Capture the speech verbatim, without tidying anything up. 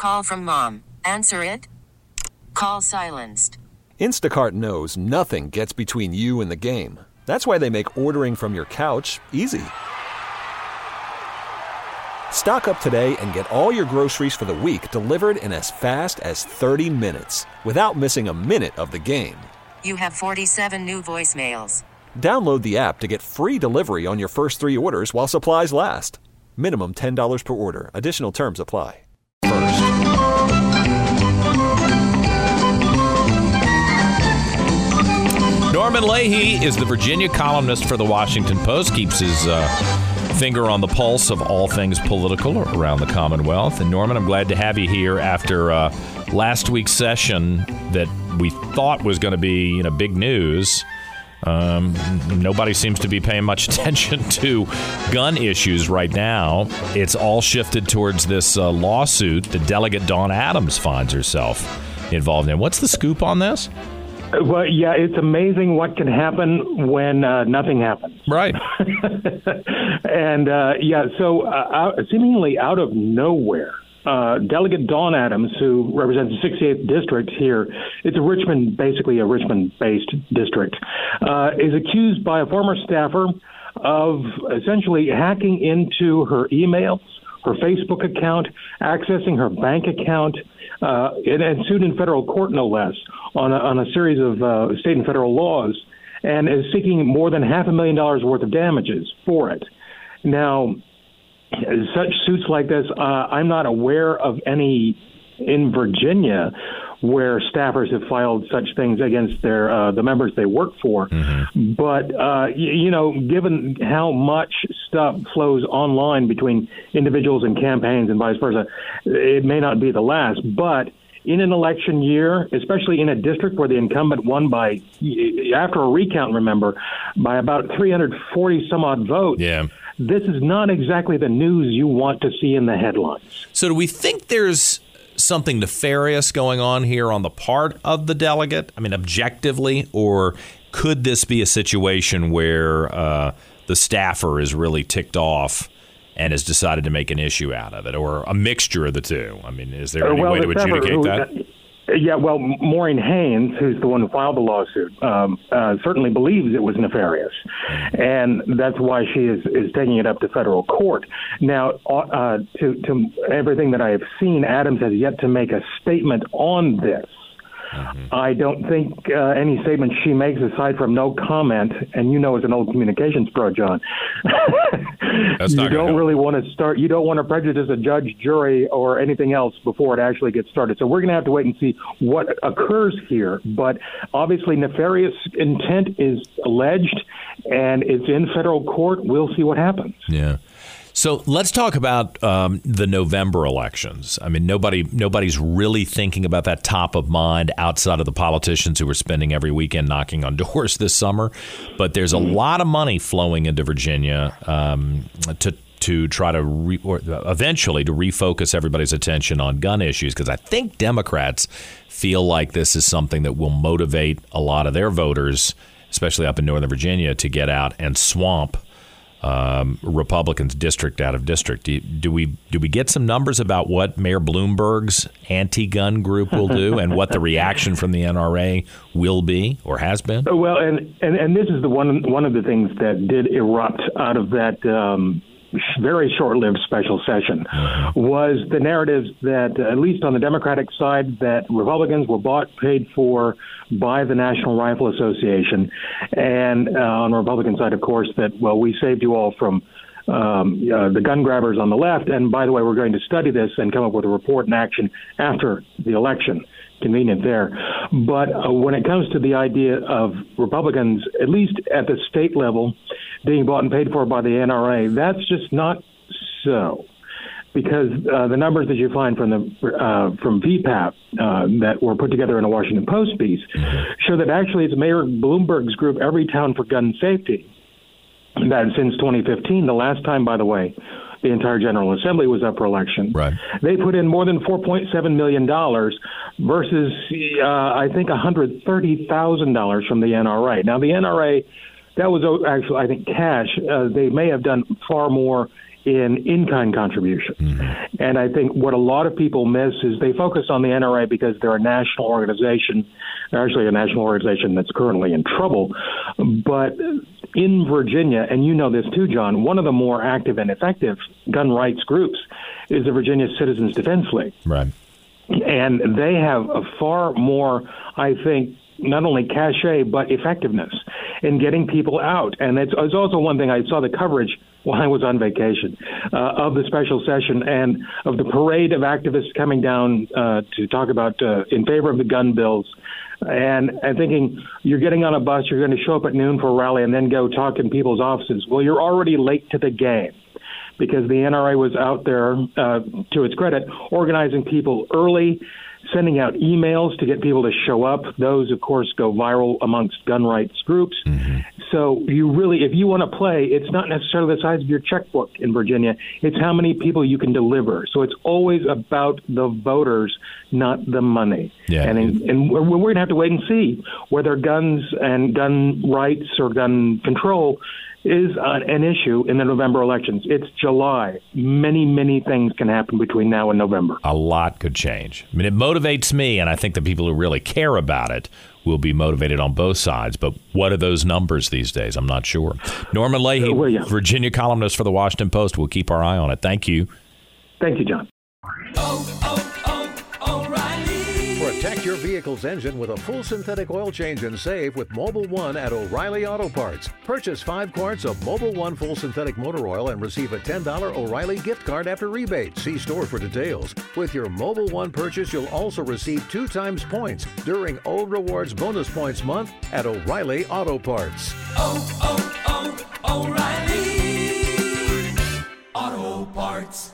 call from mom. Answer it. Call silenced. Instacart knows nothing gets between you and the game. That's why they make ordering from your couch easy. Stock up today and get all your groceries for the week delivered in as fast as thirty minutes without missing a minute of the game. You have forty-seven new voicemails. Download the app to get free delivery on your first three orders while supplies last. Minimum ten dollars per order. Additional terms apply. First. Norman Leahy is the Virginia columnist for the Washington Post, keeps his uh, finger on the pulse of all things political around the Commonwealth. And Norman, I'm glad to have you here after uh, last week's session that we thought was going to be, you know, big news. Um, nobody seems to be paying much attention to gun issues right now. It's all shifted towards this uh, lawsuit that Delegate Dawn Adams finds herself involved in. What's the scoop on this? Well, yeah, it's amazing what can happen when uh, nothing happens. Right. and, uh, yeah, so uh, out, seemingly out of nowhere, uh, Delegate Dawn Adams, who represents the sixty-eighth district here, it's a Richmond, basically a Richmond-based district, uh, is accused by a former staffer of essentially hacking into her emails, her Facebook account, accessing her bank account, uh, and, and sued in federal court, no less, on a, on a series of uh, state and federal laws, and is seeking more than half a million dollars worth of damages for it. Now, such suits like this, uh, I'm not aware of any in Virginia where staffers have filed such things against their uh, the members they work for. Mm-hmm. But, uh, you, you know, given how much stuff flows online between individuals and campaigns and vice versa, it may not be the last. But in an election year, especially in a district where the incumbent won by, after a recount, remember, by about three hundred forty some odd votes, yeah. This is not exactly the news you want to see in the headlines. So do we think there's something nefarious going on here on the part of the delegate? I mean, objectively, or could this be a situation where uh, the staffer is really ticked off and has decided to make an issue out of it, or a mixture of the two? I mean, is there any well, way to adjudicate who, that? Uh, yeah, well, Maureen Haynes, who's the one who filed the lawsuit, um, uh, certainly believes it was nefarious, and that's why she is, is taking it up to federal court. Now, uh, to, to everything that I have seen, Adams has yet to make a statement on this. Mm-hmm. I don't think uh, any statement she makes, aside from no comment, and you know, as an old communications pro, John, That's not you don't help. really want to start. You don't want to prejudice a judge, jury, or anything else before it actually gets started. So we're going to have to wait and see what occurs here. But obviously, nefarious intent is alleged, and it's in federal court. We'll see what happens. Yeah. So let's talk about um, the November elections. I mean, nobody nobody's really thinking about that top of mind outside of the politicians who are spending every weekend knocking on doors this summer. But there's a lot of money flowing into Virginia um, to to try to re- or eventually to refocus everybody's attention on gun issues, because I think Democrats feel like this is something that will motivate a lot of their voters, especially up in Northern Virginia, to get out and swamp Um, Republicans district out of district. Do, do we do we get some numbers about what Mayor Bloomberg's anti-gun group will do and what the reaction from the N R A will be or has been? Well, and, and, and this is the one one of the things that did erupt out of that um, very short-lived special session mm-hmm. was the narratives that, at least on the Democratic side, that Republicans were bought, paid for by the National Rifle Association, and uh, on the Republican side, of course, that, well, we saved you all from um, uh, the gun grabbers on the left, and by the way, we're going to study this and come up with a report in action after the election. Convenient there. But uh, when it comes to the idea of Republicans, at least at the state level, being bought and paid for by the N R A, that's just not so. Because uh, the numbers that you find from the uh, from V PAP uh, that were put together in a Washington Post piece show that actually it's Mayor Bloomberg's group, Everytown for Gun Safety, that since twenty fifteen, the last time, by the way, the entire General Assembly was up for election. Right. They put in more than four point seven million dollars versus, uh, I think, one hundred thirty thousand dollars from the N R A. Now, the N R A, that was actually, I think, cash. Uh, they may have done far more in in-kind contribution. Mm-hmm. And I think what a lot of people miss is they focus on the N R A because they're a national organization, actually a national organization that's currently in trouble. But in Virginia, and you know this too, John, one of the more active and effective gun rights groups is the Virginia Citizens Defense League. Right. And they have a far more, I think, not only cachet, but effectiveness in getting people out. And it's, it's also one thing, I saw the coverage while I was on vacation uh, of the special session and of the parade of activists coming down uh, to talk about uh, in favor of the gun bills. And I'm thinking, you're getting on a bus, you're going to show up at noon for a rally and then go talk in people's offices. Well, you're already late to the game, because the N R A was out there, uh, to its credit, organizing people early, sending out emails to get people to show up. Those, of course, go viral amongst gun rights groups. Mm-hmm. So you really, if you want to play, it's not necessarily the size of your checkbook in Virginia. It's how many people you can deliver. So it's always about the voters, not the money. Yeah. And, in, and we're, we're going to have to wait and see whether guns and gun rights or gun control is an issue in the November elections. It's July. Many, many things can happen between now and November. A lot could change. I mean, it motivates me, and I think the people who really care about it will be motivated on both sides. But what are those numbers these days? I'm not sure. Norman Leahy, uh, well, yeah. Virginia columnist for the Washington Post. We'll keep our eye on it. Thank you. Thank you, John. Oh, oh, oh, O'Reilly. Protect your vehicle's engine with a full synthetic oil change and save with Mobil one at O'Reilly Auto Parts. Purchase five quarts of Mobil one full synthetic motor oil and receive a ten dollars O'Reilly gift card after rebate. See store for details. With your Mobil one purchase, you'll also receive two times points during O Rewards Bonus Points Month at O'Reilly Auto Parts. Oh, oh, oh, O'Reilly Auto Parts.